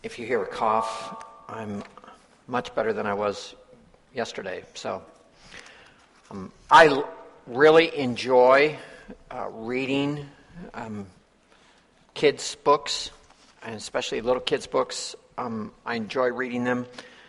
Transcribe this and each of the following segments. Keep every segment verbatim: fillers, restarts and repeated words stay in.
if you hear a cough, I'm much better than I was yesterday. So um, I l- really enjoy uh, reading um, kids' books, and especially little kids' books. Um, I enjoy reading them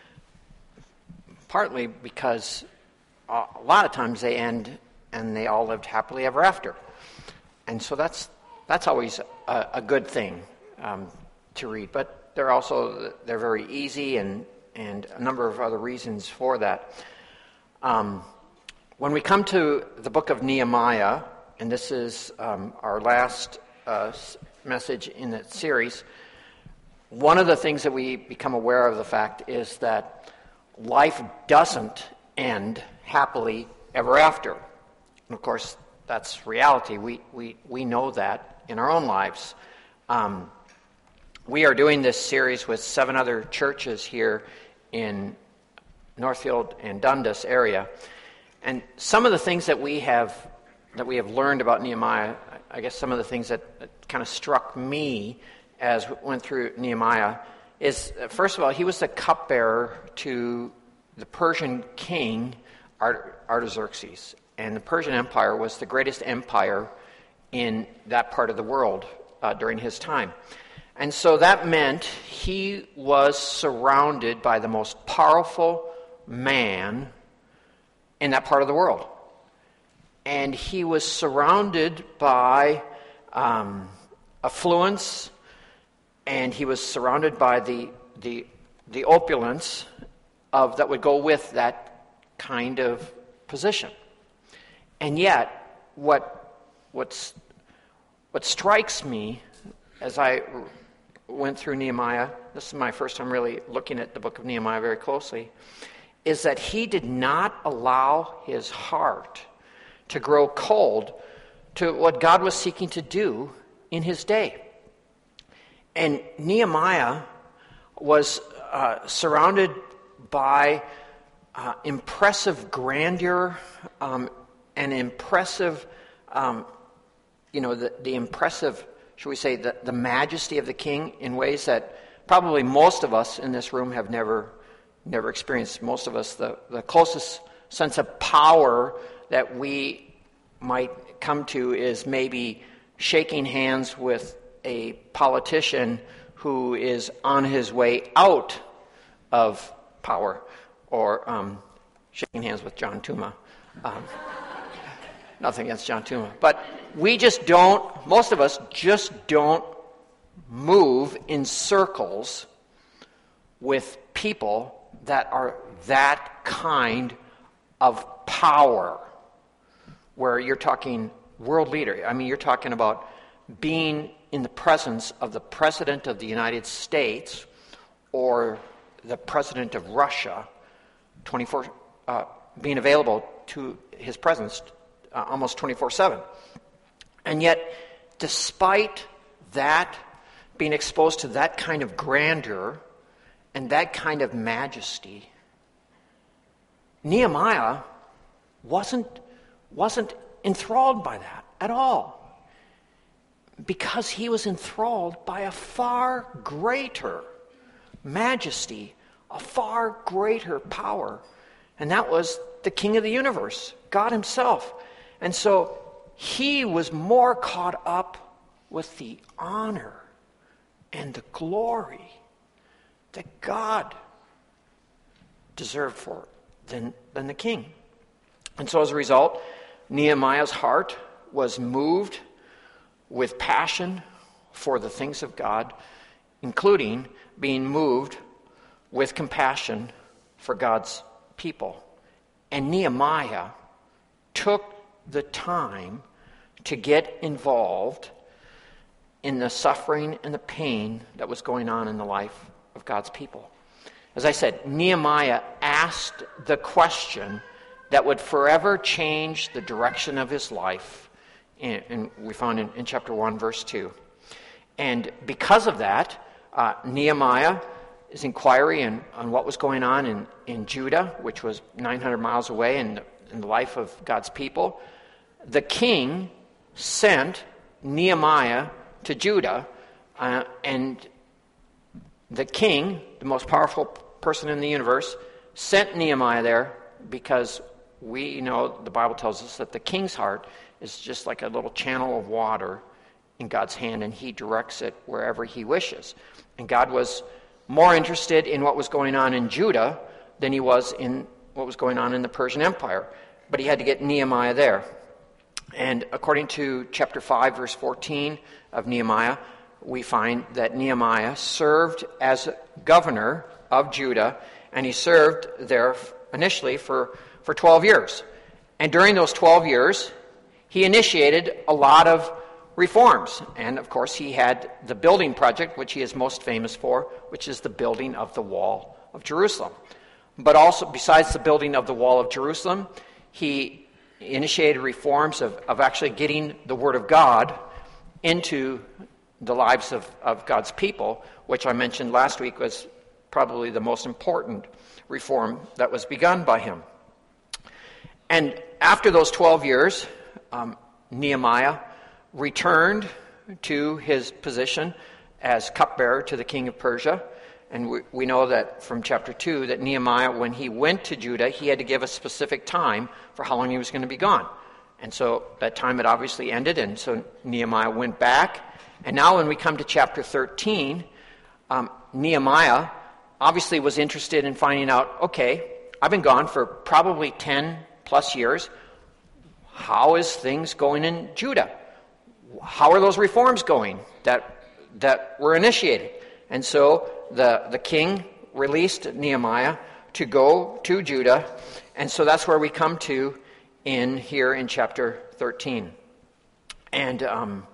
partly because uh, a lot of times they end and they all lived happily ever after. And so that's that's always a, a good thing um, to read. But they're also, they're very easy, and, and a number of other reasons for that. Um, when we come to the book of Nehemiah, and this is um, our last uh, message in that series, one of the things that we become aware of the fact is that life doesn't end happily ever after. And of course, that's reality. We we we know that in our own lives. Um, we are doing this series with seven other churches here in Northfield and Dundas area, and some of the things that we have that we have learned about Nehemiah, I guess some of the things that, that kind of struck me as we went through Nehemiah is, first of all, he was the cupbearer to the Persian king Artaxerxes. And the Persian Empire was the greatest empire in that part of the world uh, during his time. And so that meant he was surrounded by the most powerful man in that part of the world. And he was surrounded by um, affluence, and he was surrounded by the, the, the opulence of that would go with that kind of position. And yet, what what's, what strikes me as I went through Nehemiah, this is my first time really looking at the book of Nehemiah very closely, is that he did not allow his heart to grow cold to what God was seeking to do in his day. And Nehemiah was uh, surrounded by uh, impressive grandeur, um, and impressive, um, you know, the, the impressive, should we say, the, the majesty of the king in ways that probably most of us in this room have never never experienced. Most of us, the, the closest sense of power that we might come to is maybe shaking hands with a politician who is on his way out of power, or um, shaking hands with John Tuma. Um, Nothing against John Tuma. But we just don't, most of us just don't move in circles with people that are that kind of power, where you're talking world leader. I mean, you're talking about being in the presence of the President of the United States or the President of Russia, twenty-four, uh, being available to his presence Uh, almost twenty-four seven. And yet, despite that, being exposed to that kind of grandeur and that kind of majesty, Nehemiah wasn't, wasn't enthralled by that at all, because he was enthralled by a far greater majesty, a far greater power, and that was the King of the universe, God himself. And so he was more caught up with the honor and the glory that God deserved for than, than the king. And so as a result, Nehemiah's heart was moved with passion for the things of God, including being moved with compassion for God's people. And Nehemiah took the time to get involved in the suffering and the pain that was going on in the life of God's people. As I said, Nehemiah asked the question that would forever change the direction of his life, and, and we found in, in chapter one, verse two. And because of that, uh, Nehemiah, his inquiry in, on what was going on in, in Judah, which was nine hundred miles away in the, in the life of God's people, the king sent Nehemiah to Judah, uh, and the king, the most powerful person in the universe, sent Nehemiah there because we know the Bible tells us that the king's heart is just like a little channel of water in God's hand, and he directs it wherever he wishes. And God was more interested in what was going on in Judah than he was in what was going on in the Persian Empire. But he had to get Nehemiah there. And according to chapter five, verse fourteen of Nehemiah, we find that Nehemiah served as governor of Judah, and he served there initially for, for twelve years. And during those twelve years, he initiated a lot of reforms. And of course, he had the building project, which he is most famous for, which is the building of the wall of Jerusalem. But also, besides the building of the wall of Jerusalem, he initiated reforms of, of actually getting the Word of God into the lives of, of God's people, which I mentioned last week was probably the most important reform that was begun by him. And after those twelve years, um, Nehemiah returned to his position as cupbearer to the king of Persia. And we, we know that from chapter two that Nehemiah, when he went to Judah, he had to give a specific time for how long he was going to be gone. And so that time had obviously ended, and so Nehemiah went back. And now when we come to chapter thirteen, um, Nehemiah obviously was interested in finding out, okay, I've been gone for probably ten plus years. How is things going in Judah? How are those reforms going that that were initiated? And so the, the king released Nehemiah to go to Judah, and so that's where we come to in here in chapter thirteen. And um,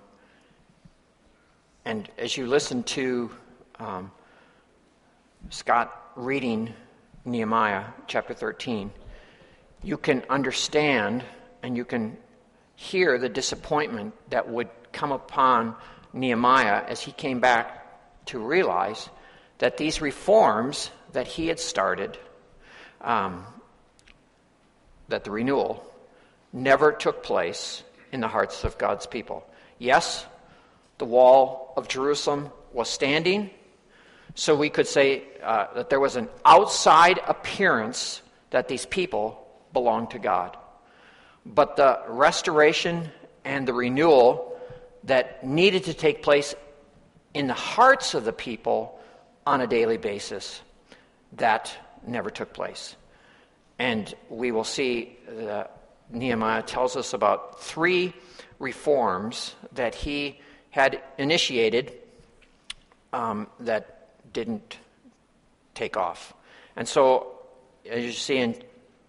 and as you listen to um, Scott reading Nehemiah chapter thirteen, you can understand and you can hear the disappointment that would come upon Nehemiah as he came back to realize that these reforms that he had started, um, that the renewal, never took place in the hearts of God's people. Yes, the wall of Jerusalem was standing, so we could say uh, that there was an outside appearance that these people belonged to God. But the restoration and the renewal that needed to take place in the hearts of the people on a daily basis, that never took place. And we will see that Nehemiah tells us about three reforms that he had initiated um, that didn't take off. And so, as you see in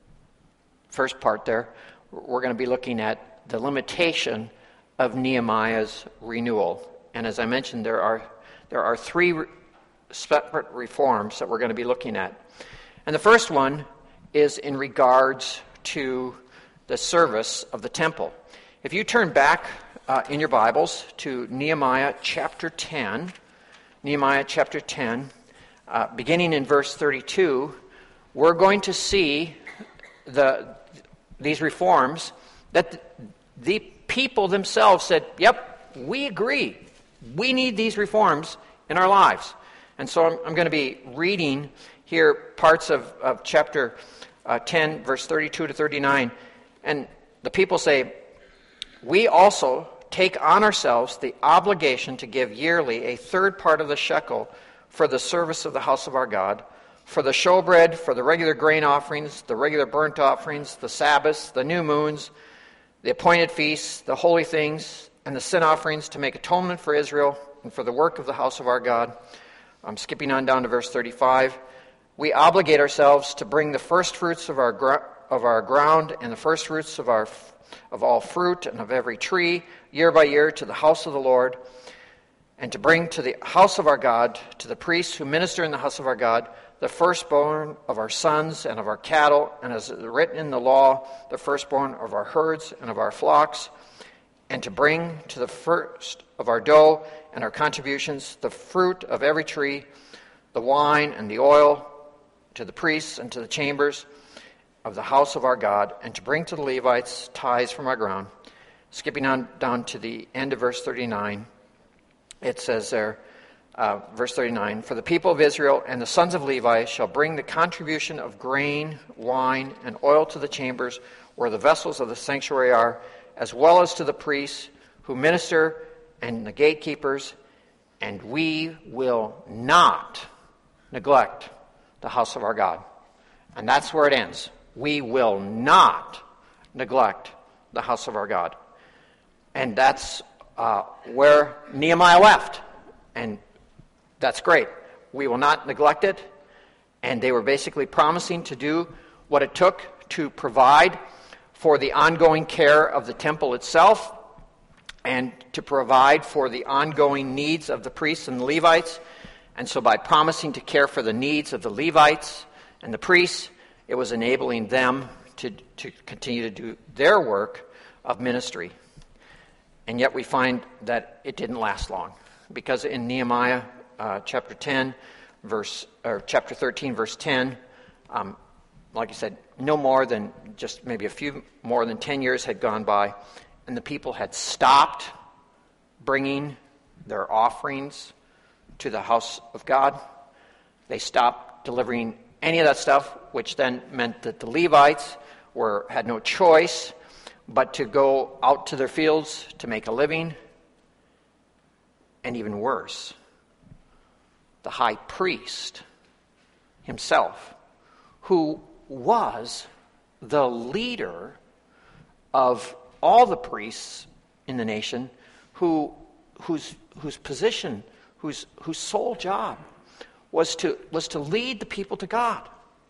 first part there, we're going to be looking at the limitation of Nehemiah's renewal. And as I mentioned, there are there are three re- separate reforms that we're going to be looking at. And the first one is in regards to the service of the temple. If you turn back uh, in your Bibles to Nehemiah chapter ten, Nehemiah chapter ten, uh, beginning in verse thirty-two, we're going to see the these reforms that the people themselves said, yep, we agree. We need these reforms in our lives. And so I'm, I'm going to be reading here parts of, of chapter uh, ten, verse thirty-two to thirty-nine. And the people say, we also take on ourselves the obligation to give yearly a third part of the shekel for the service of the house of our God, for the showbread, for the regular grain offerings, the regular burnt offerings, the Sabbaths, the new moons, the appointed feasts, the holy things, and the sin offerings to make atonement for Israel and for the work of the house of our God. I'm skipping on down to verse thirty-five. We obligate ourselves to bring the first fruits of our gr- of our ground and the first fruits of our of all fruit and of every tree year by year to the house of the Lord, and to bring to the house of our God, to the priests who minister in the house of our God, the firstborn of our sons and of our cattle, and as written in the law, the firstborn of our herds and of our flocks, and to bring to the first of our dough and our contributions the fruit of every tree, the wine and the oil, to the priests and to the chambers of the house of our God, and to bring to the Levites tithes from our ground. Skipping on down to the end of verse thirty-nine, it says there, uh, verse thirty-nine, "For the people of Israel and the sons of Levi shall bring the contribution of grain, wine, and oil to the chambers where the vessels of the sanctuary are, as well as to the priests who minister and the gatekeepers, and we will not neglect the house of our God." And that's where it ends. We will not neglect the house of our God. And that's uh, where Nehemiah left. And that's great. We will not neglect it. And they were basically promising to do what it took to provide for the ongoing care of the temple itself and to provide for the ongoing needs of the priests and the Levites. And so by promising to care for the needs of the Levites and the priests, it was enabling them to, to continue to do their work of ministry. And yet we find that it didn't last long, because in Nehemiah uh, chapter ten, verse or chapter thirteen, verse ten, um, like I said, no more than just maybe a few more than ten years had gone by, and the people had stopped bringing their offerings to the house of God. They stopped delivering any of that stuff, which then meant that the Levites were had no choice but to go out to their fields to make a living. And even worse, the high priest himself, who was the leader of all the priests in the nation, who whose whose position, whose whose sole job was to was to lead the people to God.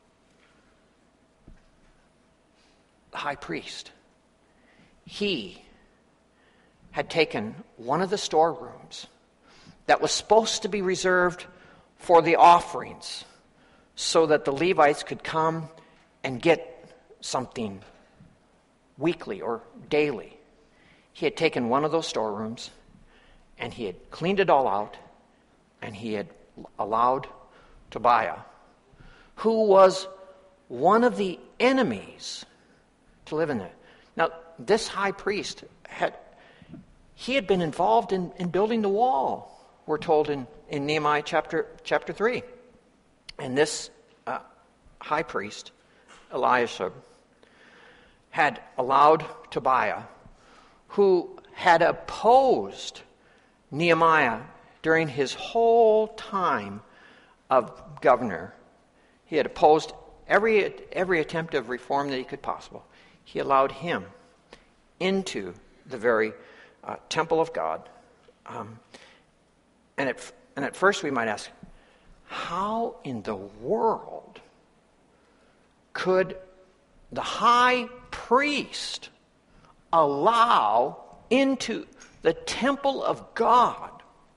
The high priest, he had taken one of the storerooms that was supposed to be reserved for the offerings so that the Levites could come and get something weekly or daily. He had taken one of those storerooms and he had cleaned it all out, and he had allowed Tobiah, who was one of the enemies, to live in there. Now, this high priest had he had been involved in, in building the wall, we're told in, in Nehemiah chapter chapter three. And this uh, high priest, Eliashib, had allowed Tobiah, who had opposed Nehemiah during his whole time of governor. He had opposed every every attempt of reform that he could possible. He allowed him into the very uh, temple of God. Um, and, at, and at first we might ask, how in the world could the high priest allow into the temple of God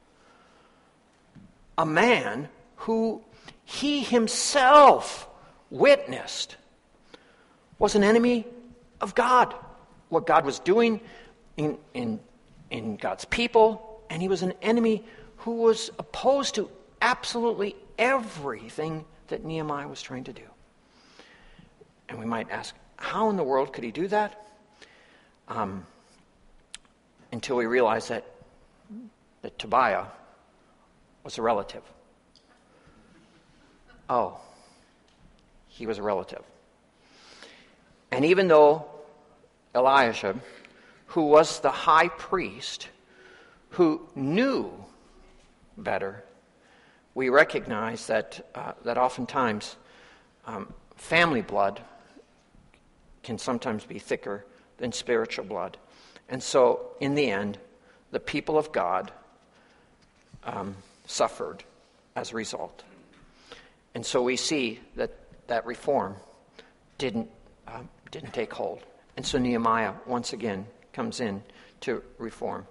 a man who he himself witnessed was an enemy of God, what God was doing in, in, in God's people, and he was an enemy who was opposed to absolutely everything that Nehemiah was trying to do. And we might ask, how in the world could he do that? Um, until we realize that, that Tobiah was a relative. Oh, he was a relative. And even though Eliashib, who was the high priest, who knew better, we recognize that uh, that oftentimes um, family blood can sometimes be thicker than spiritual blood. And so, in the end, the people of God um, suffered as a result. And so we see that that reform didn't um, didn't take hold. And so Nehemiah once again comes in to reform.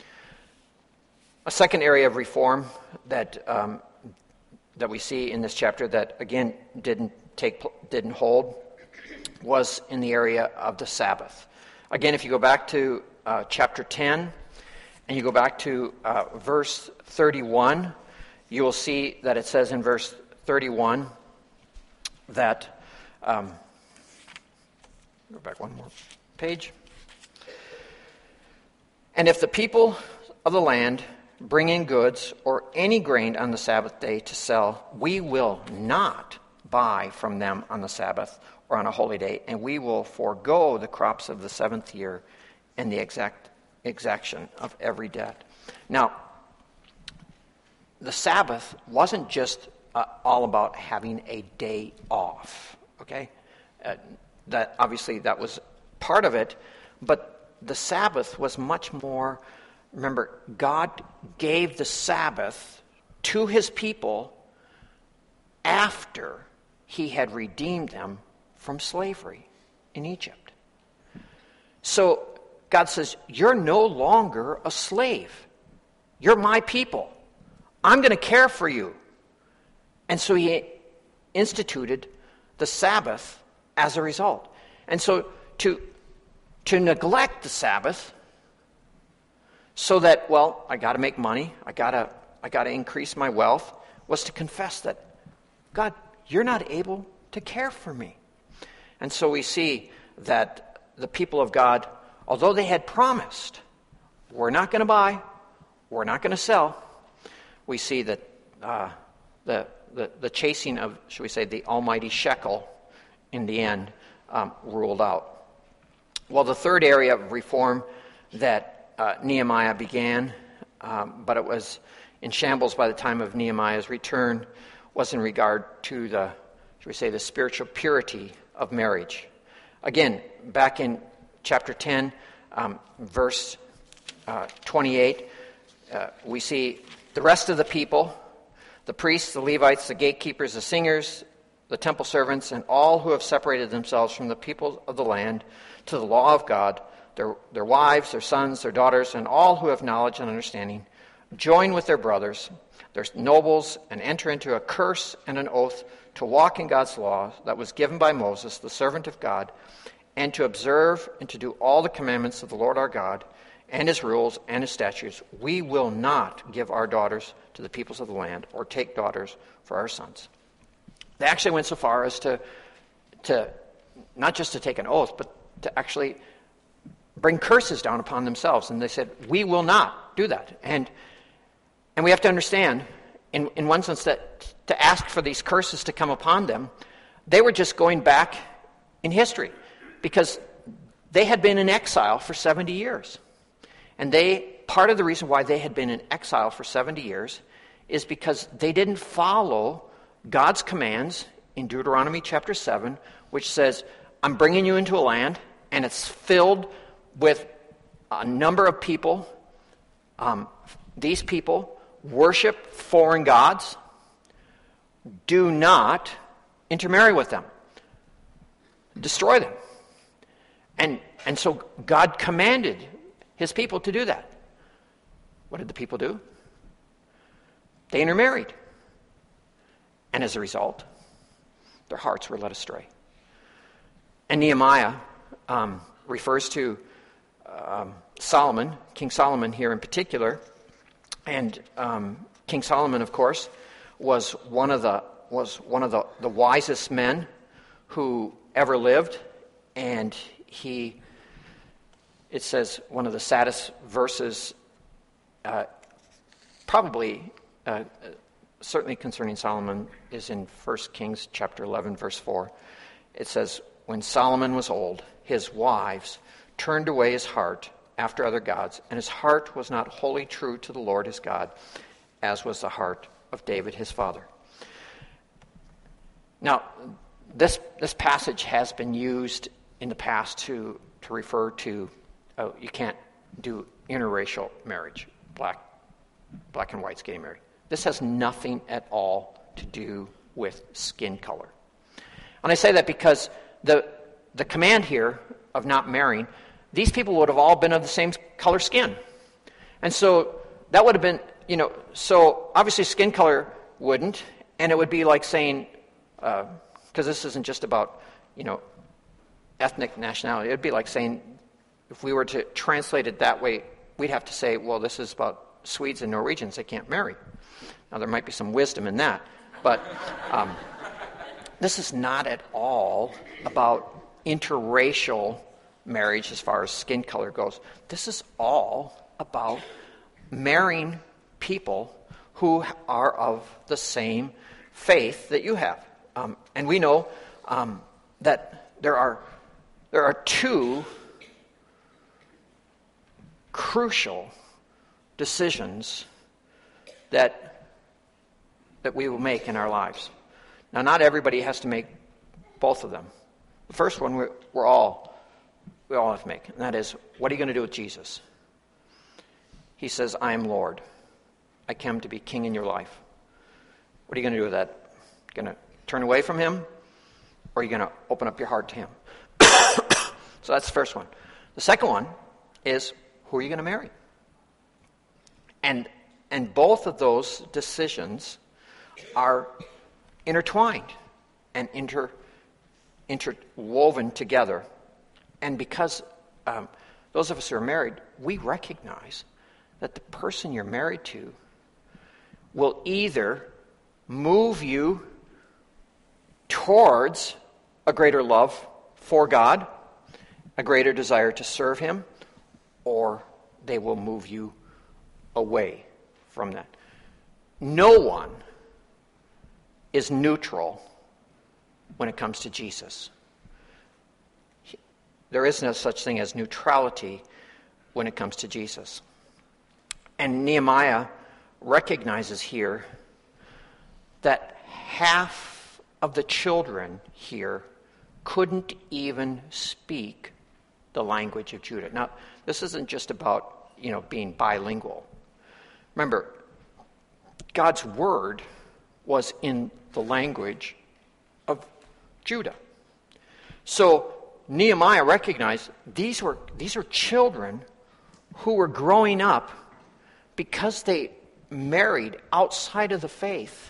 A second area of reform that um, that we see in this chapter that again didn't take didn't hold was in the area of the Sabbath. Again, if you go back to uh, chapter ten and you go back to uh, verse thirty-one, you will see that it says in verse thirty-one that um, go back one more page. And if the people of the land bring in goods or any grain on the Sabbath day to sell, we will not buy from them on the Sabbath or on a holy day, and we will forego the crops of the seventh year and the exact exaction of every debt. Now, the Sabbath wasn't just uh, all about having a day off, okay? Uh, that obviously that was part of it, but the Sabbath was much more. Remember, God gave the Sabbath to his people after he had redeemed them from slavery in Egypt. So God says, you're no longer a slave. You're my people. I'm going to care for you. And so he instituted the Sabbath as a result. And so to, to neglect the Sabbath so that, well, I got to make money, I got to I got to increase my wealth, was to confess that, God, you're not able to care for me. And so we see that the people of God, although they had promised, we're not going to buy, we're not going to sell, we see that uh, the, the the chasing of, should we say, the almighty shekel in the end um, ruled out. Well, the third area of reform that uh, Nehemiah began, um, but it was in shambles by the time of Nehemiah's return, was in regard to the, should we say, the spiritual purity of marriage. Again, back in chapter ten, um, verse uh, twenty-eight, uh, we see the rest of the people, the priests, the Levites, the gatekeepers, the singers, the temple servants, and all who have separated themselves from the people of the land to the law of God, their, their wives, their sons, their daughters, and all who have knowledge and understanding, join with their brothers, their nobles, and enter into a curse and an oath to walk in God's law that was given by Moses, the servant of God, and to observe and to do all the commandments of the Lord our God, and his rules and his statutes. We will not give our daughters to the peoples of the land or take daughters for our sons. They actually went so far as to, to not just to take an oath, but to actually bring curses down upon themselves. And they said, we will not do that. And and we have to understand, in, in one sense, that to ask for these curses to come upon them, they were just going back in history, because they had been in exile for seventy years. And they, part of the reason why they had been in exile for seventy years is because they didn't follow God's commands in Deuteronomy chapter seven, which says, I'm bringing you into a land, and it's filled with a number of people. Um, these people worship foreign gods. Do not intermarry with them. Destroy them. And, and so God commanded his people to do that. What did the people do? They intermarried. And as a result, their hearts were led astray. And Nehemiah um, refers to um, Solomon, King Solomon here in particular. And um, King Solomon, of course, was one of the was one of the, the wisest men who ever lived. And he, it says, one of the saddest verses, uh, probably, uh, certainly concerning Solomon, is in First Kings chapter eleven, verse four. It says, when Solomon was old, his wives turned away his heart after other gods, and his heart was not wholly true to the Lord his God, as was the heart of David his father. Now, this this passage has been used in the past to, to refer to, oh, you can't do interracial marriage, black, black and whites getting married. This has nothing at all to do with skin color. And I say that because the the command here of not marrying, these people would have all been of the same color skin. And so that would have been, you know, so obviously skin color wouldn't, and it would be like saying, because uh, this isn't just about, you know, ethnic nationality. It would be like saying, if we were to translate it that way, we'd have to say, well, this is about Swedes and Norwegians, they can't marry. Now, there might be some wisdom in that, but um, this is not at all about interracial marriage as far as skin color goes. This is all about marrying people who are of the same faith that you have. Um, and we know um, that there are there are two crucial decisions that that we will make in our lives. Now, not everybody has to make both of them. The first one we're, we're all we all have to make, and that is, what are you going to do with Jesus? He says, "I am Lord. I came to be king in your life." What are you going to do with that? Going to turn away from him, or are you going to open up your heart to him? So that's the first one. The second one is, who are you going to marry? And and both of those decisions are intertwined and inter interwoven together. And because um, those of us who are married, we recognize that the person you're married to will either move you towards a greater love for God, a greater desire to serve him, or they will move you away from that. No one is neutral when it comes to Jesus. There is no such thing as neutrality when it comes to Jesus. And Nehemiah recognizes here that half of the children here couldn't even speak the language of Judah. Now, this isn't just about, you know, being bilingual. Remember, God's word was in the language of Judah. So Nehemiah recognized these were these are children who were growing up because they married outside of the faith.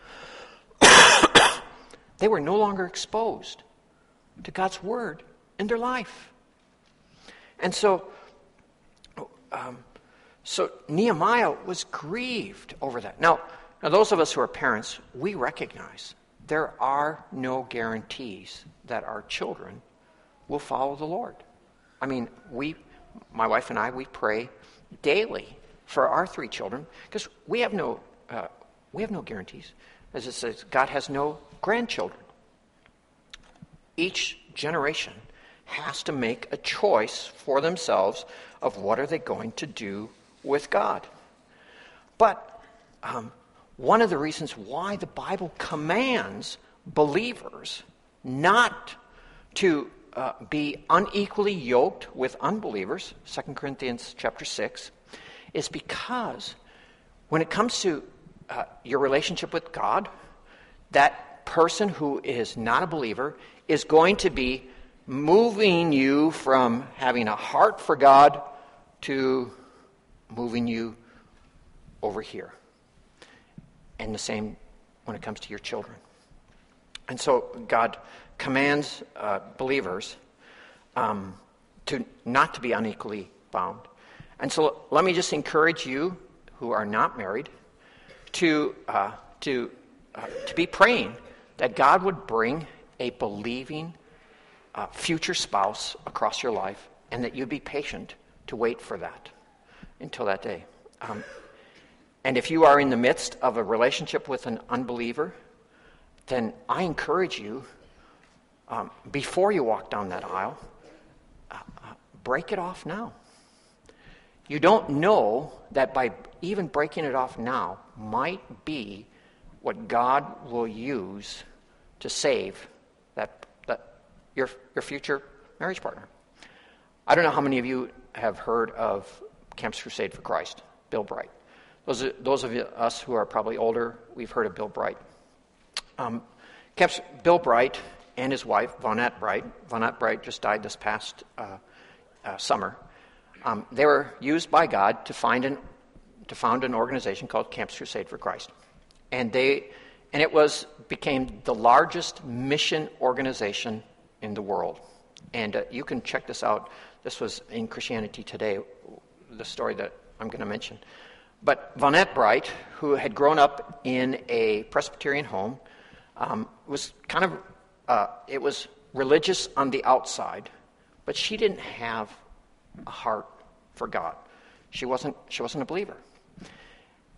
They were no longer exposed to God's word in their life. And so, um, so Nehemiah was grieved over that. Now, now, those of us who are parents, we recognize there are no guarantees that our children will follow the Lord. I mean, we, my wife and I, we pray daily for our three children because we have no, uh, we have no guarantees. As it says, God has no grandchildren. Each generation has to make a choice for themselves of what are they going to do with God. But um, one of the reasons why the Bible commands believers not to uh, be unequally yoked with unbelievers, Second Corinthians chapter six, is because when it comes to uh, your relationship with God, that person who is not a believer is going to be moving you from having a heart for God to moving you over here. And the same when it comes to your children. And so God commands uh, believers um, to not to be unequally bound. And so let me just encourage you who are not married to uh, to uh, to be praying that God would bring a believing uh, future spouse across your life, and that you'd be patient to wait for that until that day. Um, and if you are in the midst of a relationship with an unbeliever, then I encourage you, um, before you walk down that aisle, uh, uh, break it off now. You don't know that by even breaking it off now might be what God will use to save that that your your future marriage partner. I don't know how many of you have heard of Campus Crusade for Christ, Bill Bright. Those are, those of us who are probably older, we've heard of Bill Bright. Um, Campus, Bill Bright and his wife, Vonette Bright. Vonette Bright just died this past uh, uh, summer. Um, they were used by God to find an to found an organization called Campus Crusade for Christ, and they and it was became the largest mission organization in the world. And uh, you can check this out. This was in Christianity Today, the story that I'm going to mention. But Vonette Bright, who had grown up in a Presbyterian home, um, was kind of uh, it was religious on the outside, but she didn't have a heart for God. She wasn't she wasn't a believer.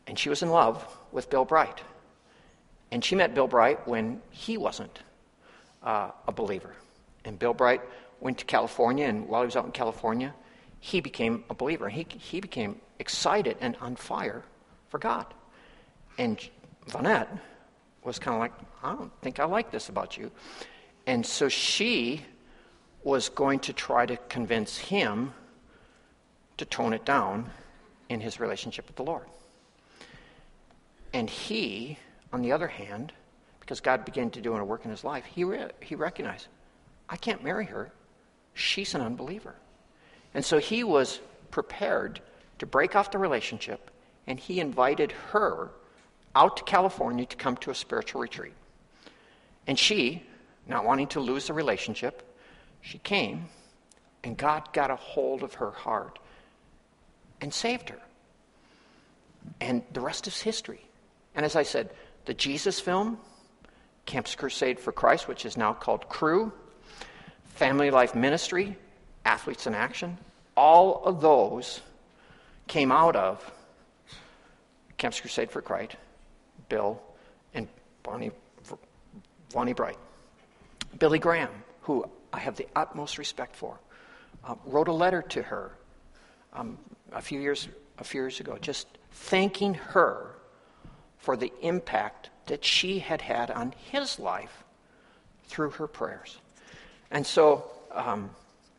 And she was in love with Bill Bright. And she met Bill Bright when he wasn't uh, a believer. And Bill Bright went to California, and while he was out in California, he became a believer. He, he became excited and on fire for God. And Vonette was kind of like, I don't think I like this about you. And so she was going to try to convince him to tone it down in his relationship with the Lord. And he, on the other hand, because God began to do a work in his life, he re- he recognized, I can't marry her. She's an unbeliever. And so he was prepared to break off the relationship, and he invited her out to California to come to a spiritual retreat. And she, not wanting to lose the relationship, she came, and God got a hold of her heart and saved her. And the rest is history. And as I said, the Jesus film, Campus Crusade for Christ, which is now called Cru, Family Life Ministry, Athletes in Action, all of those came out of Campus Crusade for Christ, Bill and Bonnie, Bonnie Bright. Billy Graham, who I have the utmost respect for, uh, wrote a letter to her um, a few years a few years ago, just thanking her for the impact that she had had on his life through her prayers. And so um,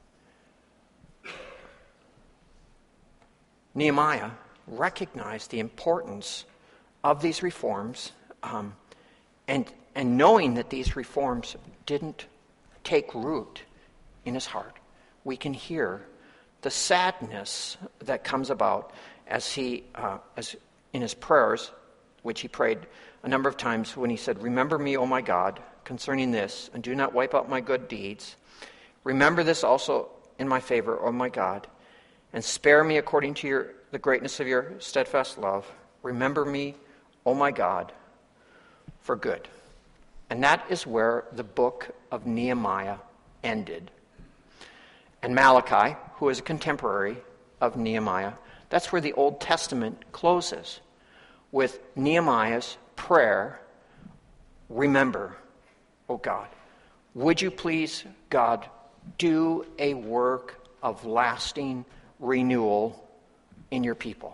Nehemiah recognized the importance of these reforms, um, and and knowing that these reforms didn't take root in his heart, we can hear the sadness that comes about as he, uh, as in his prayers, which he prayed a number of times when he said, "Remember me, O my God, concerning this, and do not wipe out my good deeds. Remember this also in my favor, O my God, and spare me according to your the greatness of your steadfast love. Remember me, O my God, for good." And that is where the book of Nehemiah ended. And Malachi, who is a contemporary of Nehemiah, that's where the Old Testament closes, with Nehemiah's prayer, "Remember, O God, would you please, God, do a work of lasting renewal in your people."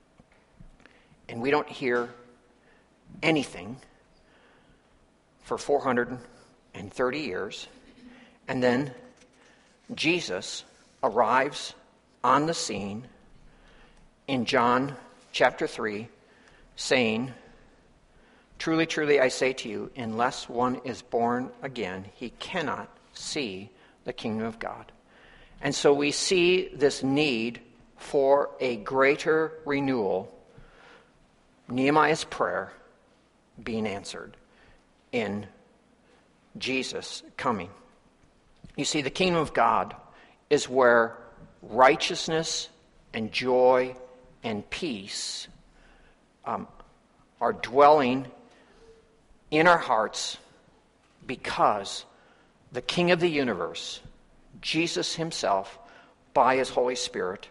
And we don't hear anything for four hundred thirty years. And then Jesus arrives on the scene in John chapter three, saying, "Truly, truly, I say to you, unless one is born again, he cannot see the kingdom of God." And so we see this need for a greater renewal, Nehemiah's prayer being answered in Jesus coming. You see, the kingdom of God is where righteousness and joy and peace um, are dwelling in our hearts, because the King of the universe, Jesus himself, by his Holy Spirit,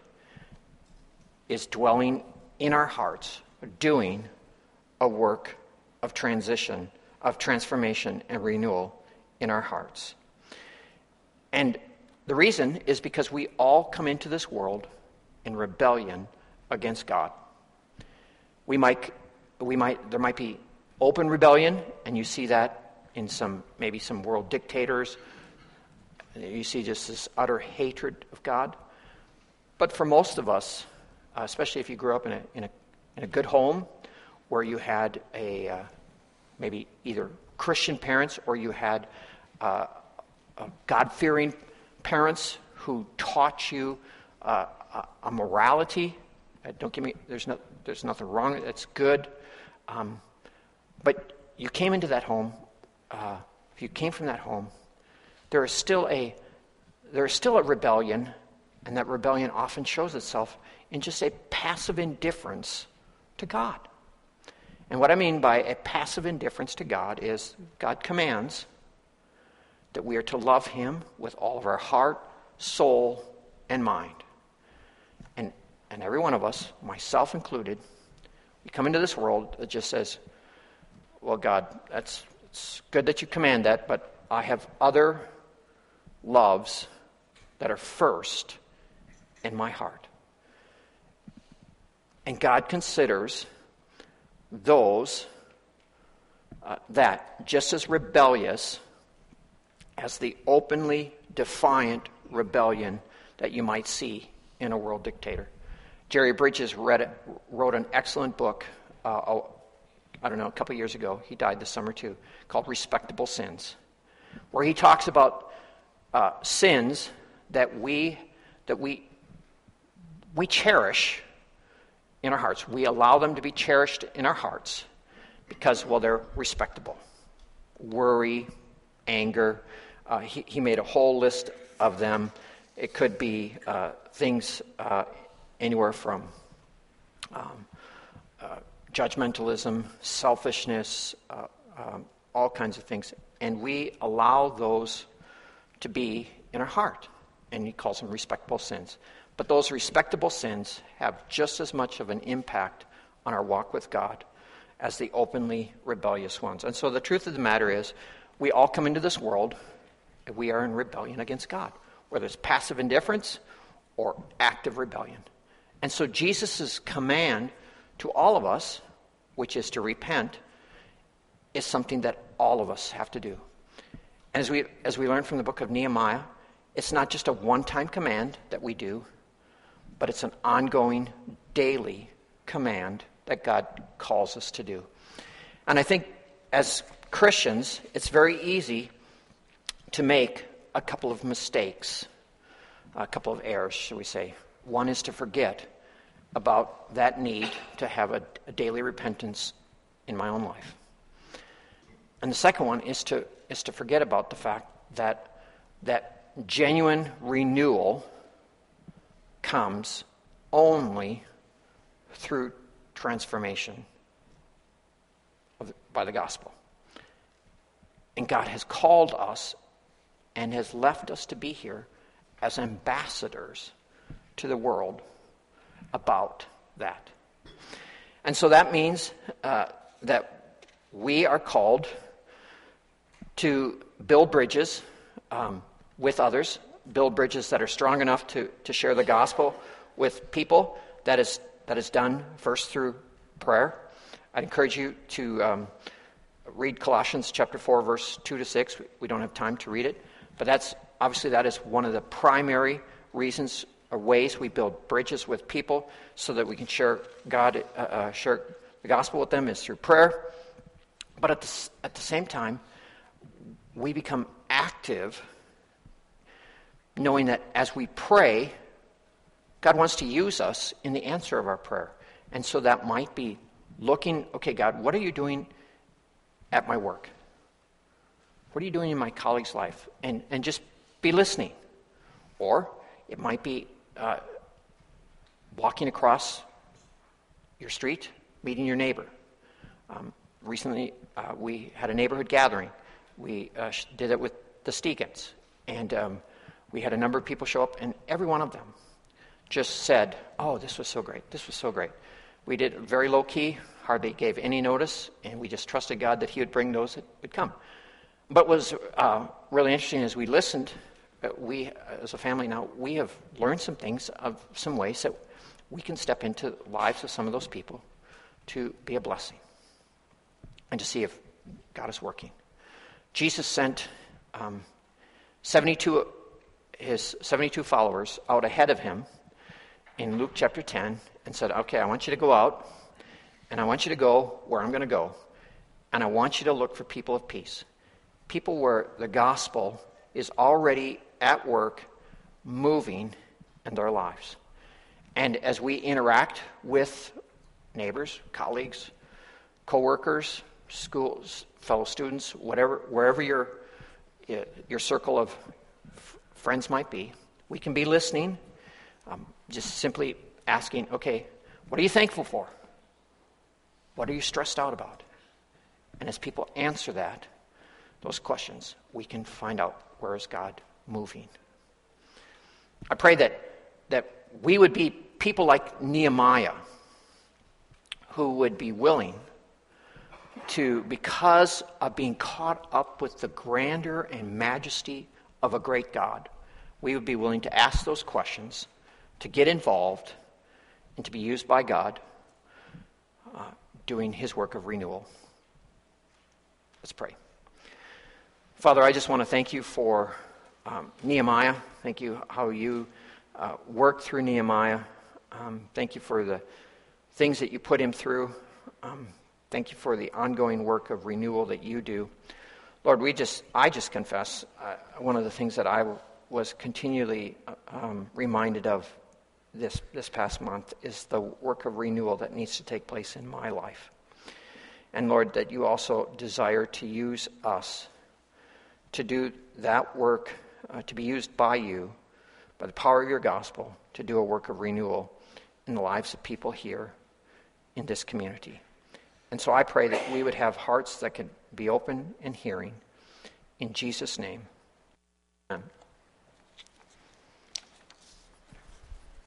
is dwelling in our hearts, doing a work of transition, of transformation and renewal in our hearts. And the reason is because we all come into this world in rebellion against God. We might, we might, there might be open rebellion, and you see that in some, maybe some world dictators. You see just this utter hatred of God. But for most of us, uh, especially if you grew up in a in a in a good home where you had a uh, maybe either Christian parents or you had uh, uh, God-fearing parents who taught you uh, a, a morality. Uh, don't give me. There's no. There's nothing wrong. That's good. Um, but you came into that home. Uh, if you came from that home, there is still a there is still a rebellion, and that rebellion often shows itself in just a passive indifference to God. And what I mean by a passive indifference to God is God commands that we are to love him with all of our heart, soul, and mind. And and every one of us, myself included, You come into this world that just says, well, God, that's it's good that you command that, but I have other loves that are first in my heart. And God considers those uh, that just as rebellious as the openly defiant rebellion that you might see in a world dictator. Jerry Bridges read it, wrote an excellent book, uh, oh, I don't know, a couple years ago. He died this summer too, called Respectable Sins, where he talks about uh, sins that we that we we cherish in our hearts. We allow them to be cherished in our hearts because, well, they're respectable. Worry, anger. Uh, he, he made a whole list of them. It could be uh, things uh, anywhere from um, uh, judgmentalism, selfishness, uh, um, all kinds of things. And we allow those to be in our heart. And he calls them respectable sins. But those respectable sins have just as much of an impact on our walk with God as the openly rebellious ones. And so the truth of the matter is, we all come into this world and we are in rebellion against God, whether it's passive indifference or active rebellion. And so Jesus' command to all of us, which is to repent, is something that all of us have to do. And as we as we learn from the book of Nehemiah, it's not just a one-time command that we do, but it's an ongoing, daily command that God calls us to do. And I think as Christians, it's very easy to make a couple of mistakes, a couple of errors, shall we say. One is to forget about that need to have a, a daily repentance in my own life. And the second one is to is to forget about the fact that that genuine renewal comes only through transformation of, by the gospel. And God has called us and has left us to be here as ambassadors to the world about that. And so that means uh, that we are called to build bridges um, with others, build bridges that are strong enough to, to share the gospel with people. That is that is done first through prayer. I'd encourage you to um, read Colossians chapter four, verse two to six. We don't have time to read it, but that's obviously that is one of the primary reasons or ways we build bridges with people so that we can share God, uh, uh, share the gospel with them is through prayer. But at the, at the same time, we become active, knowing that as we pray, God wants to use us in the answer of our prayer. And so that might be looking, okay, God, what are you doing at my work? What are you doing in my colleague's life? And and just be listening. Or it might be uh, walking across your street, meeting your neighbor. Um, recently, uh, we had a neighborhood gathering. We uh, did it with the Steegans. And um, we had a number of people show up, and every one of them just said, oh, this was so great. This was so great. We did it very low-key, hardly gave any notice, and we just trusted God that he would bring those that would come. But what was uh, really interesting as we listened, uh, we, as a family now, we have learned some things, of some ways that we can step into the lives of some of those people to be a blessing and to see if God is working. Jesus sent um, seventy-two his seventy-two followers out ahead of him in Luke chapter ten and said, okay, I want you to go out, and I want you to go where I'm going to go, and I want you to look for people of peace, people where the gospel is already at work, moving in their lives. And as we interact with neighbors, colleagues, co-workers, schools, fellow students, whatever, wherever your your circle of f- friends might be, we can be listening, um, just simply asking, okay, what are you thankful for? What are you stressed out about? And as people answer that, those questions, we can find out where is God moving. I pray that that we would be people like Nehemiah, who would be willing to, because of being caught up with the grandeur and majesty of a great God, we would be willing to ask those questions, to get involved, and to be used by God uh, doing his work of renewal. Let's pray. Father, I just want to thank you for um, Nehemiah. Thank you how you uh, worked through Nehemiah. Um, thank you for the things that you put him through. Um, thank you for the ongoing work of renewal that you do. Lord, we just, I just confess, uh, one of the things that I w- was continually um, reminded of this this past month is the work of renewal that needs to take place in my life. And Lord, that you also desire to use us to do that work, uh, to be used by you, by the power of your gospel, to do a work of renewal in the lives of people here in this community. And so I pray that we would have hearts that could be open and hearing. In Jesus' name, amen.